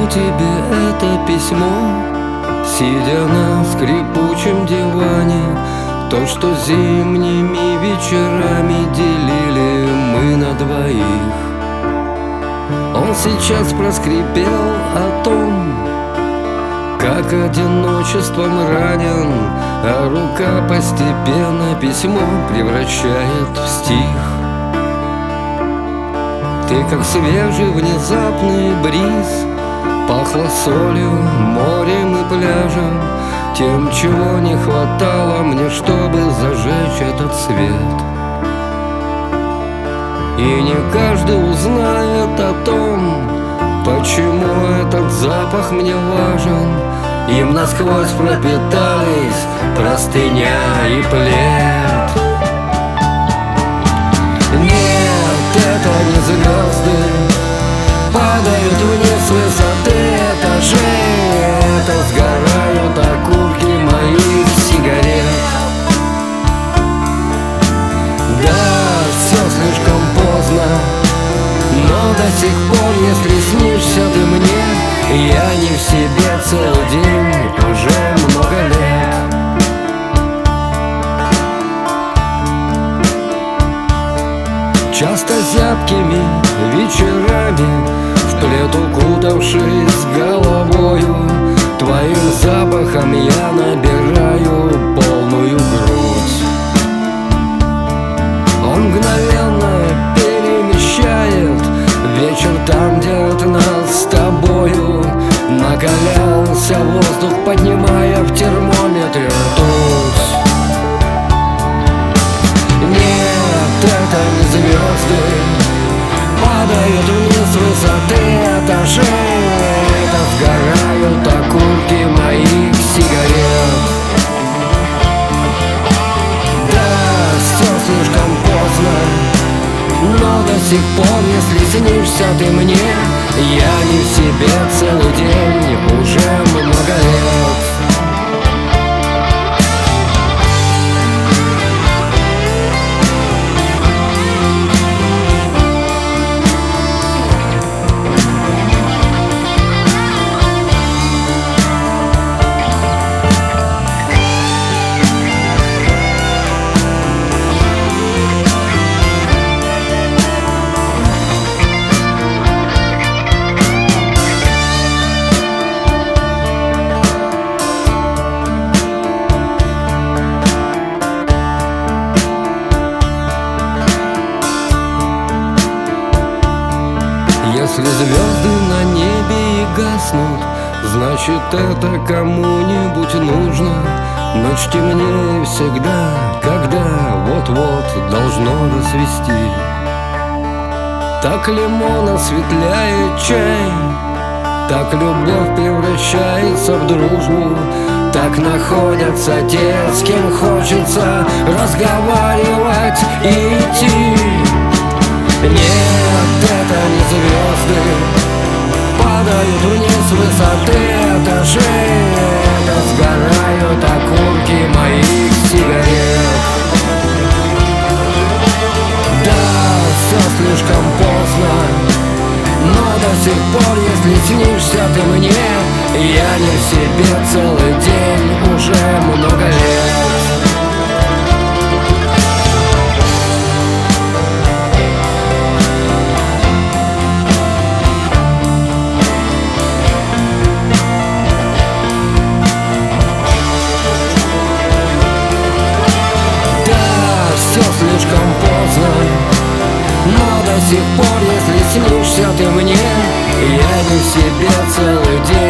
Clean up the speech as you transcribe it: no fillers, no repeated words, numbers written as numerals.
тебе это письмо, сидя на скрипучем диване. То, что зимними вечерами делили мы на двоих. Он сейчас проскрипел о том, как одиночеством ранен, а рука постепенно письмо превращает в стих. Ты как свежий внезапный бриз, пахла солью, морем и пляжем, тем, чего не хватало мне, чтобы зажечь этот свет. И не каждый узнает о том, почему этот запах мне важен. Им насквозь пропитались простыня и плед. Нет, это не звезды падают вниз с высоты этажей. Это сгорают окурки моих сигарет. Да, все слишком поздно, но до сих пор, если снишься ты мне, я не в себе целый день, уже много лет. Часто зябкими вечерами, в плед укутавшись головою, твоим запахом я набираю полную грудь. Он мгновенно перемещает вечер там, где от нас с тобою накалялся воздух, поднимая в термометре ртуть. Нет, это не звезды падают вниз с высоты этажей. Это сгорают окурки моих сигарет. Да, все слишком поздно, но до сих пор, если снишься ты мне, я не в себе целый день, уже много лет. Если звезды на небе и гаснут, значит это кому-нибудь нужно. Ночь темнее всегда, когда вот-вот должно рассвести. Так лимон осветляет чай, так любовь превращается в дружбу, так находятся те, с кем хочется разговаривать и идти. Нет, это не звезды падают вниз с высоты этажей. Это сгорают окурки моих сигарет. Да, все слишком поздно, но до сих пор, если снишься ты мне, я не в себе целый день, уже много лет. Слишком поздно, но до сих пор, если снишься ты мне, я не в себе целый день.